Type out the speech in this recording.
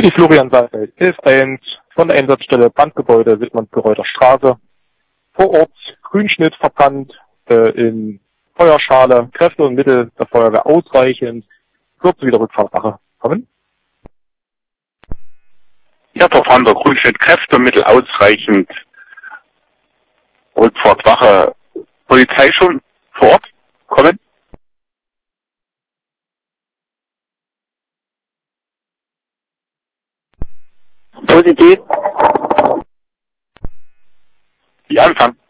Hier die Florian Saalfeld, 11.1 von der Einsatzstelle Brandgebäude Wittmannsgereuter Straße. Vor Ort Grünschnitt verbrannt, in Feuerschale, Kräfte und Mittel der Feuerwehr ausreichend. Wird zu wieder Rückfahrtwache kommen. Ja, Verfahren der Grünschnitt, Kräfte und Mittel ausreichend. Rückfahrtwache, Polizei schon vor Ort kommen. Positiv. Die Anfang.